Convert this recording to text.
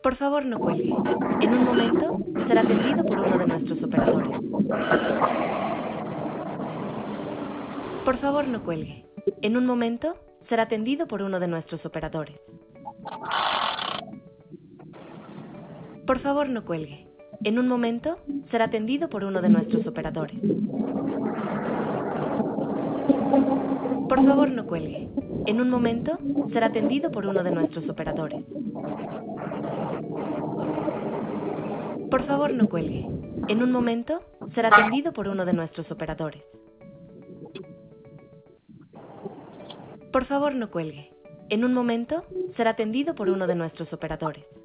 Por favor, no cuelgue. En un momento será atendido por uno de nuestros operadores. Por favor, no cuelgue. En un momento será atendido por uno de nuestros operadores. Por favor, no cuelgue. En un momento será atendido por uno de nuestros operadores. Por favor, no cuelgue. En un momento será atendido por uno de nuestros operadores. Por favor, no cuelgue. En un momento será atendido por uno de nuestros operadores. Por favor, no cuelgue. En un momento será atendido por uno de nuestros operadores.